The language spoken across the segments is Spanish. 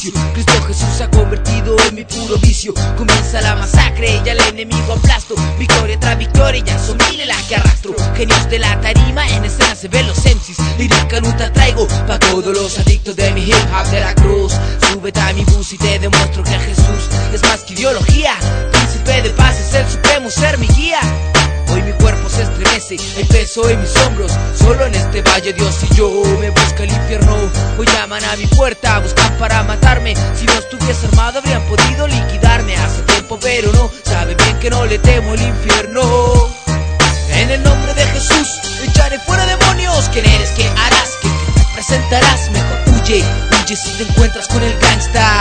sacrificio. Cristo Jesús se ha convertido en mi puro vicio. Comienza la masacre y al enemigo aplasto. Victoria tras victoria, ya son miles las que arrastro. Genios de la tarima, en escena se ven los MCs. Lírica nunca traigo pa' todos los adictos de mi hip hop de la cruz. Súbete a mi bus y te demuestro que Jesús es más que ideología. Príncipe de paz es el supremo ser mi guía. Hoy mi cuerpo se estremece, el peso en mis hombros. Solo en este valle Dios y yo. Me busca el infierno, hoy llaman a mi puerta, buscan para matarme. Si no estuviese armado habrían podido liquidarme hace tiempo, pero no, sabe bien que no le temo el infierno. En el nombre de Jesús echaré fuera demonios. ¿Quién eres? ¿Qué harás? ¿Qué te presentarás? Mejor huye, huye si te encuentras con el gangsta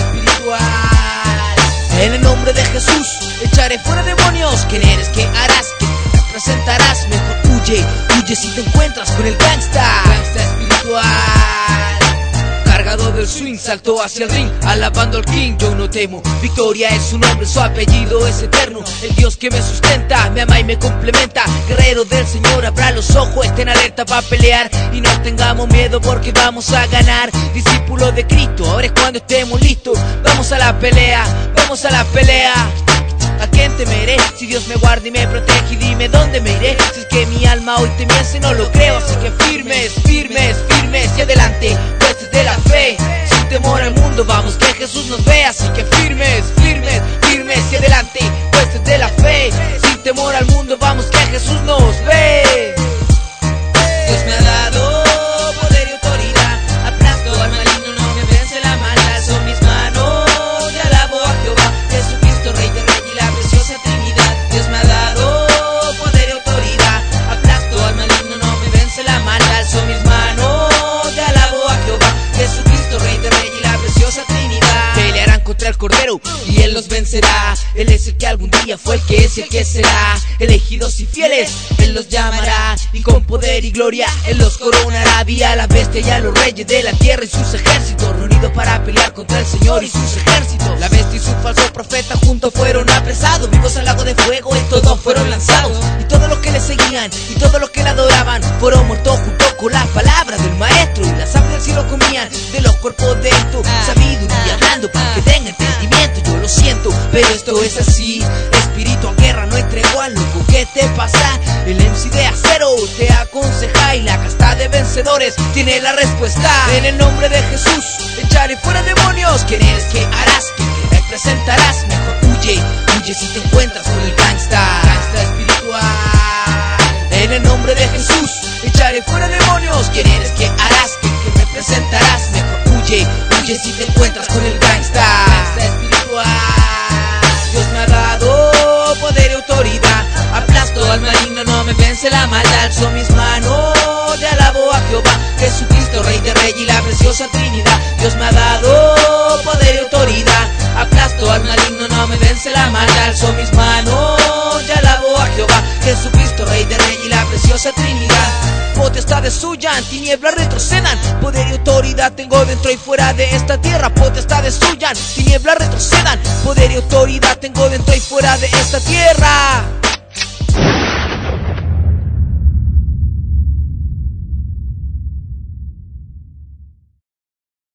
espiritual. En el nombre de Jesús echaré fuera demonios. ¿Quién eres? ¿Qué harás? ¿Qué te presentarás? Mejor huye, huye si te encuentras con el gangsta espiritual. Cargado del swing saltó hacia el ring, alabando al king, yo no temo. Victoria es su nombre, su apellido es eterno. El Dios que me sustenta, me ama y me complementa. Guerrero del Señor, abra los ojos, estén alerta para pelear. Y no tengamos miedo porque vamos a ganar. Discípulo de Cristo, ahora es cuando estemos listos. Vamos a la pelea, vamos a la pelea. ¿A quién temeré? Si Dios me guarda y me protege, y dime dónde me iré. Si es que mi alma hoy temiese, no lo creo. Así que firmes, firmes, firmes y adelante, pues desde la fe, sin temor al mundo, vamos que Jesús nos ve. Así que firmes, firmes, firmes y adelante, pues desde la fe, sin temor al mundo, vamos que Jesús nos ve. Dios me ha dado poder y autoridad, aplasto al maligno, no me vence la maldad. Son mis manos y alabo a Jehová, Jesucristo, Rey de Reyes y la preciosa Trinidad. Dios me ha dado poder y autoridad, aplasto al maligno, no me vence la maldad. Son mis manos y alabo a Jehová, Jesucristo, Rey de Reyes y la preciosa Trinidad. Pelearán contra el Cordero y Él los vencerá. Él es el que algún día fue, el que es y el que será. Elegidos y fieles, Él los llamará, y con poder y gloria Él los coronará. Vi a la bestia y a los reyes de la tierra y sus ejércitos reunidos para pelear contra el Señor y sus ejércitos. La bestia y su falso profeta juntos fueron apresados, vivos al lago de fuego, y todos fueron lanzados. Y todos los que le seguían y todos los que le adoraban fueron muertos junto con las palabras del maestro. Y las aves del cielo comían de los cuerpos de estos. Sabiduría hablando para que tenga entendimiento. Yo lo siento, pero esto es así. Espíritu a guerra, no hay tregua, loco, ¿qué te pasa? El MC de acero te aconseja y la casta de vencedores tiene la respuesta. En el nombre de Jesús echaré fuera demonios. ¿Quién eres? ¿Qué harás? ¿Qué te representarás? Mejor huye, huye si te encuentras con el gangsta espiritual. En el nombre de Jesús echaré fuera demonios. ¿Quién eres? ¿Qué harás? ¿Qué te representarás? Mejor huye, huye si te encuentras con el gangsta espiritual. Dios me ha dado poder y autoridad, aplasto al maligno, no me vence la maldad. Son mis manos y alabo a Jehová, Jesucristo, Rey de Reyes y la preciosa Trinidad. Dios me ha dado poder y autoridad, aplasto al maligno, no me vence la maldad. Son mis manos y alabo a Jehová, Jesucristo, Rey de Reyes y la preciosa Trinidad. Potestades huyan, tinieblas retrocedan, poder y autoridad tengo dentro y fuera de esta tierra. Potestades huyan, tinieblas retrocedan, poder y autoridad tengo dentro y fuera de esta tierra.